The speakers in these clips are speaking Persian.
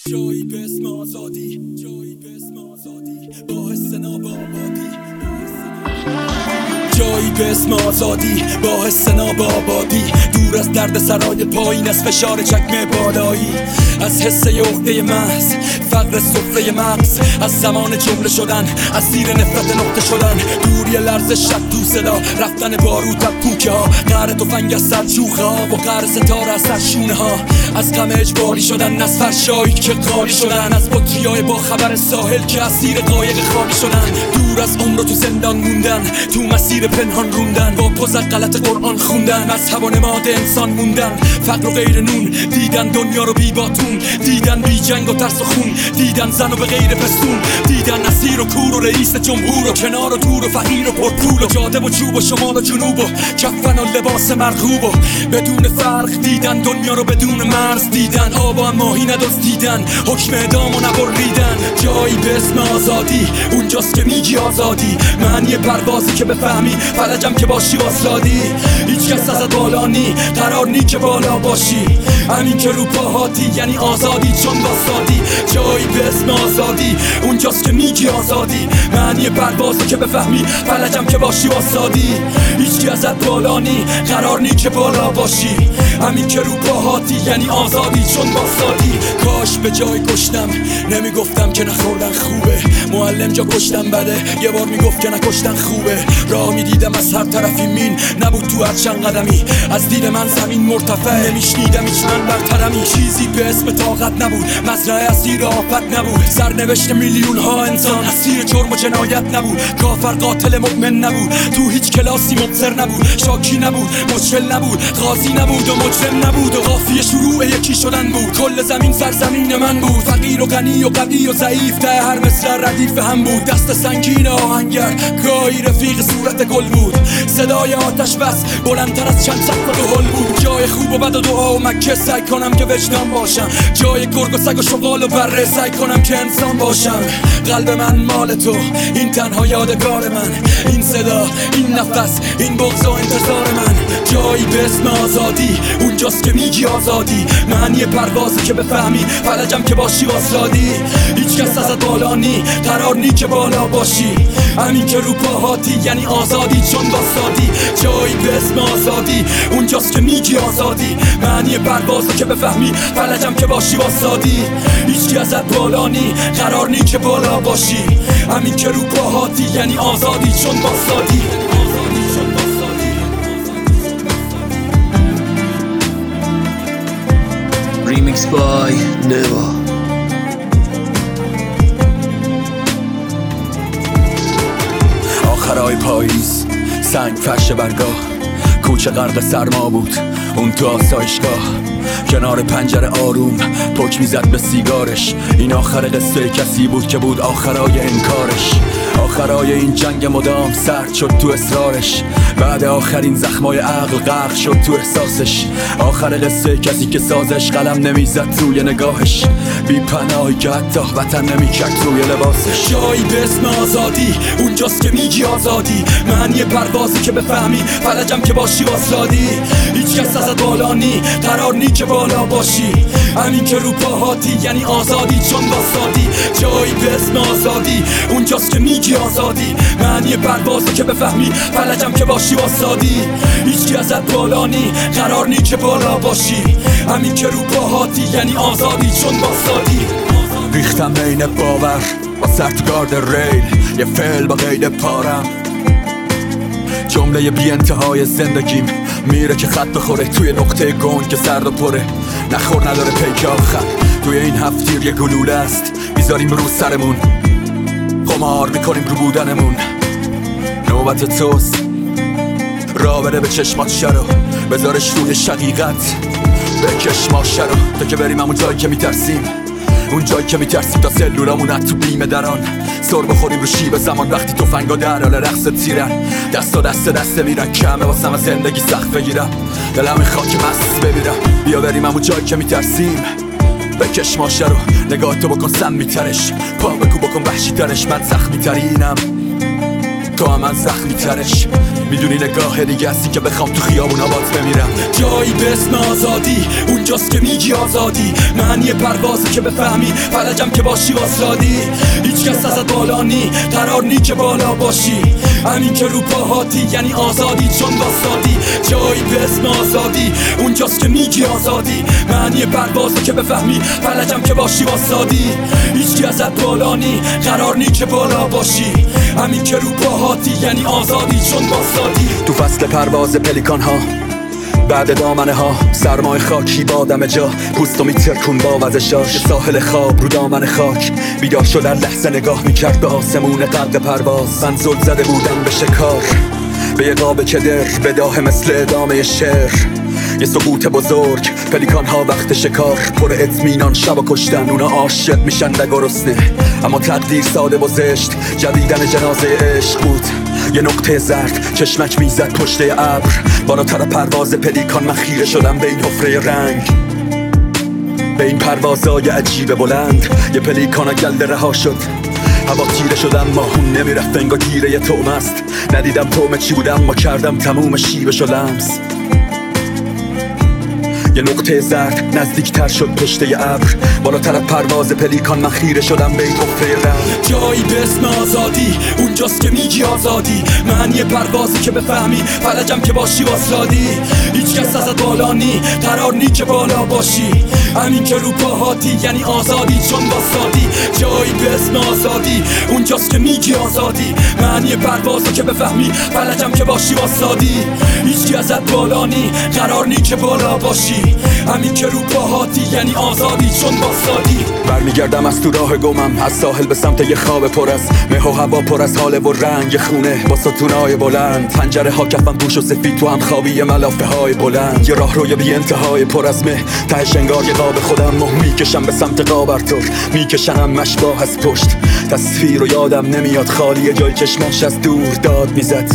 جایی به اسم آزادی، جایی به اسم آزادی، با حس نابآبادی، جایی به اسم آزادی، با حس نابآبادی، دور از درد سرای پایین، از فشار چکمه بالایی، از حس عقده محض، فقر سفره مغز، از زمان جمله شدن، از زیر نفرت نقطه شدن، دوری لرز شب تو صدا، رفتن بارود و پوکه ها، قهر تفنگ از سر چوخه ها و قهر ستاره از سر شونه ها، از غم اجباری شدن، از فرشایی که قالی شدن، از بطریای با خبر ساحل که اسیر قایق خالی شدن، دور از عمر و تو زندان موندن، تو مسیر پنهان روندن، با پوز غلط قرآن خوندن، از هوا نماد انسان موندن، فقر و غیر نون دیدن، دنیا رو بی باتون دیدن، بی جنگ و ترس و خون دیدن، زن و به غیر پستون دیدن، اسیر و کور و رئیس جمهور و کنار و دور و فقیر و پرپول و جاده و چوب و شمال و جنوب و کفن و لباس مرغوب و بدون فرق دیدن، دنیا رو بدون مرز دیدن، آب و ماهی ندست دیدن، حکم اعدام و نبریدن. جایی به اسم آزادی، اونجاست که میگی آزادی، معنی پروازی که بفهمی، فلجم که باشی واسادی، هیچ کس ازت بالا نی، قرار نی که بالا باشی، همین که رو پاهاتی یعنی آزادی چون واسادی. جایی به اسم آزادی، اونجاست که میگی آزادی، معنی پروازی که بفهمی، فلجم که باشی واسادی، هیچ کی ازت بالا نی، قرار نی که بالا باشی، همین که رو پاهاتی یعنی آزادی چون واسادی. کاش به جای کشتم نمیگفتم که نخوردن خوبه، معلم جا کشتم بده، یه بار میگفت که نکشتن خوبه، راه میدیدم از هر طرفی مین نبود تو هر چند قدمی، از دید من زمین مرتفع نمیشنیدم هیچ من برترمی، چیزی به اسم طاقت نبود، مزرعه اسیر آفت نبود، سرنوشت میلیون ها انسان اسیر جرم و جنایت نبود، کافر قاتل مؤمن نبود، تو هیچ کلاسی مبصر نبود، شاکی نبود، مشکل نبود، قاضی نبود و مجرم نبود، و قافیه شروع یکی شدن بود، کل زمین سرزمین من بود، فقیر و غنی و قوی و ضعیف ته هر مصرع ردیف هم بود، دست سنگین آهنگر گاهی رفیق صورت گل بود، صدای آتش بس بلندتر از چند سقف و هل بود. جای خوب و بد و دعا و مکه سعی کنم که وجدان باشم، جای گرگ و سگ و شغال و بره سعی کنم که انسان باشم، قلب من مال تو، این تنها یادگار من، این صدا، این نفس، این بغض و انتظار من. جایی به اسم آزادی، اونجاست که میگی آزادی، معنی پروازی که بفهمی، فلجم که باشی واسادی، هیچ کس ازت بالا نی، قرار نی که بالا باشی، همین که رو پاهاتی یعنی آزادی چون واسادی. جایی به اسم آزادی، اونجاست که میگی آزادی، معنی پروازی که بفهمی، فلجم که باشی واسادی، هیچ کی ازت بالا نی، قرار نی که بالا باشی، همین که رو پاهاتی یعنی آزادی چون واسادی. Remix by Neva. آخرای پاییز سنگ فرش برگاه، کوچه غرق سرما بود اون تو آسایشگاه، کنار پنجره آروم پک میزد به سیگارش، این آخر قصه کسی بود که بود آخرای انکارش، آخرای این جنگ مدام سرد شد تو اصرارش، بعد آخرین زخمای عقل غرق شد تو احساسش، آخر قصه کسی که سازش قلم نمیزد روی نگاهش، بی پناهی که حتی وطن نمیکرد روی لباسش. جایی به اسم آزادی، اونجاست که میگی آزادی، معنی پروازی که بفهمی، فلجم که باشی واسادی، هیچ کس ازت بالا نی، قرار نی که بالا باشی، همین که رو پاهاتی یعنی آزادی چون واسادی. جایی به اسم آزادی، اونجاست که میگی آزادی، معنی پروازی که بفهمی، فلجم که باشی واسادی، هیچ کی ازت بالا نی، قرار نی که بالا باشی، همین که رو پاهاتی یعنی آزادی چون واسادی. ریختم بین باور با سرتگارد ریل، یه فعل با قید پارم، جمله بی انتهای زندگیم میره که خط بخوره توی نقطه گنگ که سرد و پره، نخور نداره پیک آخر، توی این هفتیر یه گلوله است میذاریم رو سرمون، قمار میکنیم رو بودنمون، نوبت توست را بره به چشمات شرو، بذارش روی شقیقت بکش ماشه رو، تا که بریم همون جایی که میترسیم، اون جایی که میترسیم تا سلولامون تو بیم دران، سر بخوریم رو شیب زمان وقتی تفنگا در حال رقص تیرن، دست و دست میرن کمه واسم از زندگی سخت بگیرم، دلم میخواد که مست بمیرم، بیا بریم همون جایی که میترسیم، بکش ماشه رو، نگاه تو بکن سم میترش، پا بکو بکن وحشی ترش، من زخمی ترینم تو هم من زخمی ترش، میدونی نگاه دیگه هستی که بخوام تو خیابون آبات بمیرم. جایی به اسم آزادی، اونجاست که میگی آزادی، معنی پروازی که بفهمی، فلجم که باشی واسادی. هیچ کس ازت بالا نی، قرار نی که بالا باشی، همین که رو پاهاتی یعنی آزادی چون واسادی. جایی به اسم آزادی، اونجاست که میگی آزادی، معنی پروازی که بفهمی، فلجم که باشی واسادی. هیچ کی ازت بالا نی، قرار نی که بالا باشی، همین که رو پاهاتی یعنی آزادی چون واسادی. تو فصل پرواز پلیکان ها بعد دامنه ها، سرمای خاکی بادم جا، پوستو میترکون با وزشاش. یه ساحل خواب رو دامن خاک، بیدار شدن لحظه نگاه میکرد به آسمون غرق پرواز. من زل زده بودم به شکار، به یه قاب کدر، بداه مثل ادامه شعر. یه سقوط بزرگ، پلیکان ها وقت شکار، پر اطمینان شب و کشتن، اونا عاشق میشن و گرسنه. اما تقدیر ساده و زشت، جدیدن جنازه عشق بود. یه نقطه زرد چشمک میزد پشت ابر، بالاتر پرواز پلیکان من خیره شدم به این حفره رنگ، به این پروازای عجیب بلند. یه پلیکان گلده رها شد، هوا تیره شدم، ماهون نمیرفت انگار گیره یه طعم است. ندیدم طعم چی بودم، ما کردم تموم شیبشو لمس. یه نقطه زرد نزدیکتر شد پشت ابر، بالاتر پرواز پلیکان من خیره شدم به این حفره رنگ. جایی به اسم آزادی، اونجاست که میگی آزادی، معنی پروازی که بفهمی، فلجم که باشی واسادی. هیچ کس ازت بالا نی، قرار نی که بالا باشی، همین که رو پاهاتی یعنی آزادی چون واسادی. جایی به اسم آزادی، اونجاست که میگی آزادی، معنی پروازی که بفهمی، فلجم که باشی واسادی. هیچ کی ازت بالا نی، قرار نی که بالا باشی، همین که رو پاهاتی یعنی آزادی چون واسادی. برمیگردم از تو راه گمم، از ساحل به سمت یه خواب پر از مه و هوا، پر از حاله و رنگ خونه با ستونای بلند. پنجره ها کفن پوش و سفید، تو هم خوابی ملافه های بلند. یه راه روی بی انتهای پر از مه، تهش انگار یه قاب خودم میکشم به سمت قابرتور، میکشنم مشباه از پشت. تصویر رو یادم نمیاد، خالی جای چشماش از دور داد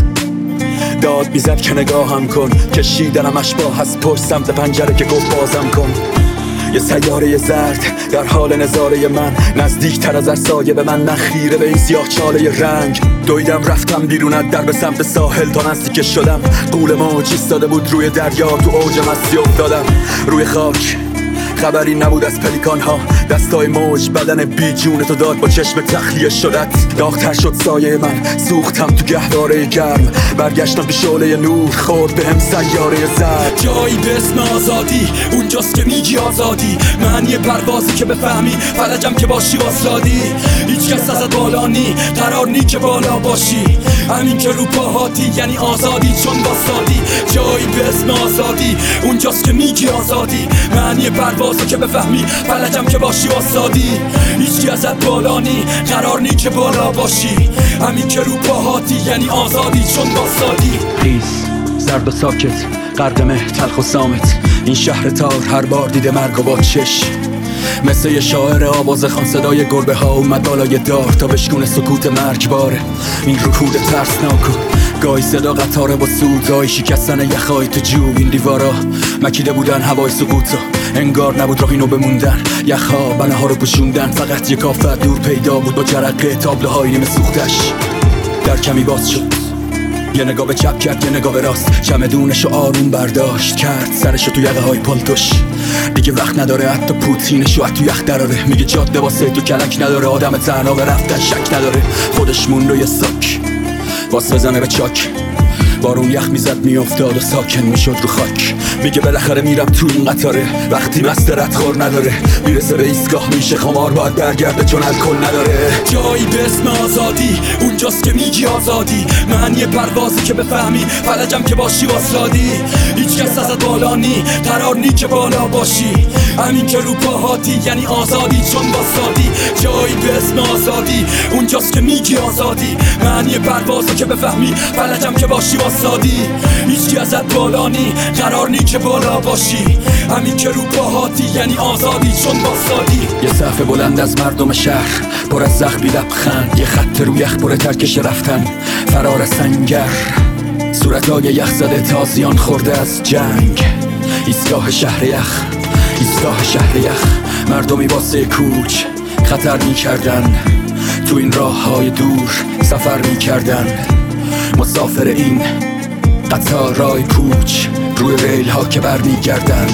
میزد که نگاهم کن. کشیدنم اشباه از پشت سمت پنجره که گفت بازم کن. یه سیاره زرد در حال نظاره من، نزدیک تر از هر سایه به من، نخیره به این سیاه چاله رنگ. دویدم رفتم بیرون در به سمت ساحل، تا نزدیک شدم قول موج ایستاده بود روی دریا. تو اوج مستی افتادم روی خاک، خبری نبود از پلیکان ها. دستای موج بدن بی جونتو داد با چشم تخلیه شدت. داغ‌تر شد سایه من، سوختم تو گهواره گرم، برگشتم به شعله نور، خورد به هم سیاره زرد. جایی به اسم آزادی، اونجاست که میگی آزادی، معنی پروازی که بفهمی، فلجم که باشی واسادی. هیچ کس ازت بالا نی، قرار نی که بالا باشی، همین که رو پاهاتی یعنی آزادی چون واسادی. جایی به اسم آزادی، اونجاست که میگی آزادی، معنی پروازی که بفهمی، فلجم که باشی واسادی. هیچ کی ازت بالا نی، قرار نی که بالا باشی، همین که رو پاهاتی یعنی آزادی چون واسادی. خیز زرد و ساکت، غرق مه تلخ و صامت، این شهر تار هر بار دیده مرگ و با چش. مثل یه شاعر آواز خان، صدای گربه ها اومد بالای دار تا بشکونه سکوت مرگباره. این رکود ترسناک و گاهی صدا قطاره با سود، گاهی شکستن یخهای تو جو. این دیوارا مکیده بودن هوای سقوطو، انگار نبود راهی نو بموندن. یخها بنه ها رو پوشوندن، فقط یک آفت دور پیدا بود با جرقه تابلوهای نیمه سوختش. در کمی باز شد، یه نگاه به چپ کرد، یه نگاه به راست، چمدونشو آروم برداشت کرد، سرشو تو یقه های پالتوش. دیگه وقت نداره حتی پوتینشو تو یخ دراره، میگه جاده واسه تو کلک نداره، آدم تنها به رفتن شک نداره. خودش موند و یه ساک واس بزنه به چاک، بارون یخ میزد میافتاد و ساکن میشد رو خاک. میگه بالاخره میرم تو این قطاره، وقتی مست ردخور نداره، میرسه به ایستگاه میشه خمار، باید برگرده چون الکل نداره. جایی به اسم آزادی، اونجاست که میگی آزادی، معنی پروازی که بفهمی، فلجم که باشی واسادی. هیچ کس ازت بالا نی، قرار نی که بالا باشی، همین که رو پاهاتی یعنی آزادی چون واسادی. جایی به اسم آزادی، اونجاست که میگی آزادی، معنی پروازی که بفهمی، فلجم که باشی واسادی. هیچ کی ازت بالا نی، قرار نی که بالا باشی، همین که رو پاهاتی یعنی آزادی چون واسادی. یه صف بلند از مردم شهر، پر از زخمی لبخند، یه خط رو یخ پر ترکش رفتن، فرار سنگر، صورتای یخ زده تازیان خورده از جنگ. ایستگاه شهر یخ، ایستگاه شهر یخ، مردمی واسه کوچ خطر میکردن، تو این راه های دور سفر میکردن. مسافر این قطارای کوچ روی ریل ها که برمیگردن،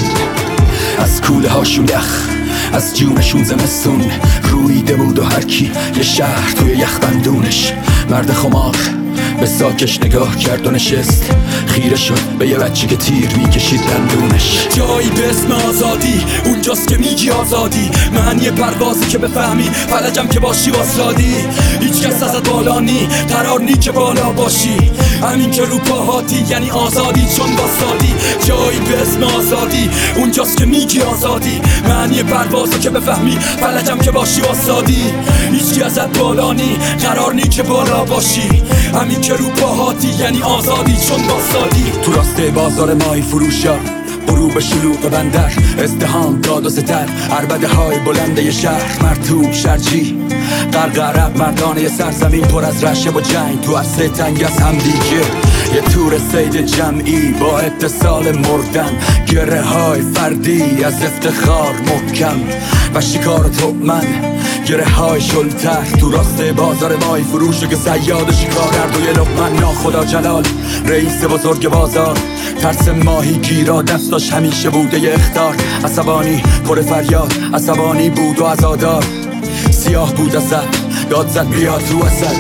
از کوله هاشون یخ، از جونشون زمستون رویده بود و هر کی یه شهر توی یخبندونش. مرد خمار به ساکش نگاه کرد و نشست، خیره شد به یه بچه که تیر میکشید دندونش. جایی به اسم آزادی، اونجاست که میگی آزادی، من یه پروازی که بفهمی، فلجم که باشی واسادی. هیچ کس ازت بالا نی، قرار نی که بالا باشی، همین که رو پاهاتی یعنی آزادی چون واسادی. جایی به اسم آزادی، اونجاست که میگی آزادی، من یه پروازی که بفهمی، فلجم که باشی واسادی. هیچ کس ازت بالا نی، قرار نی که بالا باشی، همین که رو پاهاتی یعنی آزادی چون واسادی. تو راسته بازار مای فروشا، غروب شلوغ بندر، ازدحام داد و ستد، عربده های بلنده ی شهر، مرتوب شرجی غرق عرب، مردانه سرزمین پر از رشه و جنگ، تو عرصه تنگ از همدیگه یه تور سید جمعی با اتصال مردن، گره های فردی از افتخار محکم و شکار تومن، گره های شلتر. تو راسته بازار مای فروشه که صیاد شکار، هر دوی لقمه ناخدا جلال رئیس بزرگ بازار، ترس ماهی گیرا دستاش همیشه بوده ی اخطار. عصبانی پر فریاد، عصبانی بود و عزادار، سیاه بود ازد، داد زد بیا تو اصد.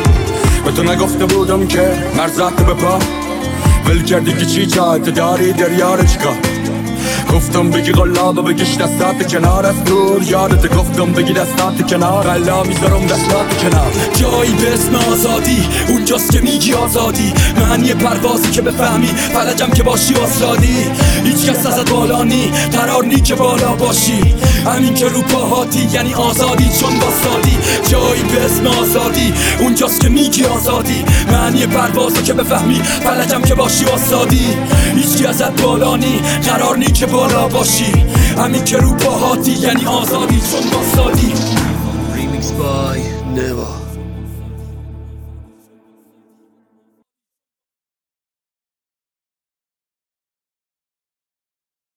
به تو نگفته بودم که مرزت به پا، ول کردی که چی چایت داری دریار چیکار. گفتم بگی غلاب و بگیش دستات کنار، از دور یادت گفتم بگی دستات کنار، غلا میذارم دستات کنار. جایی به اسم آزادی، اونجاست که میگی آزادی، من یه پروازی که بفهمی، فلجم که باشی واسادی. هیچ کس ازت بالا نی، قرار نی که بالا باشی، همین که رو پاهاتی یعنی آزادی چون واسادی. جایی به اسم آزادی، اونجاست که میگی آزادی، من یه پروازی که بفهمی، فلجم که باشی واسادی. هیچ کس ازت بالا نی، قرار نی که بالا باشی، همین که رو پاهاتی یعنی آزادی چون واسادی.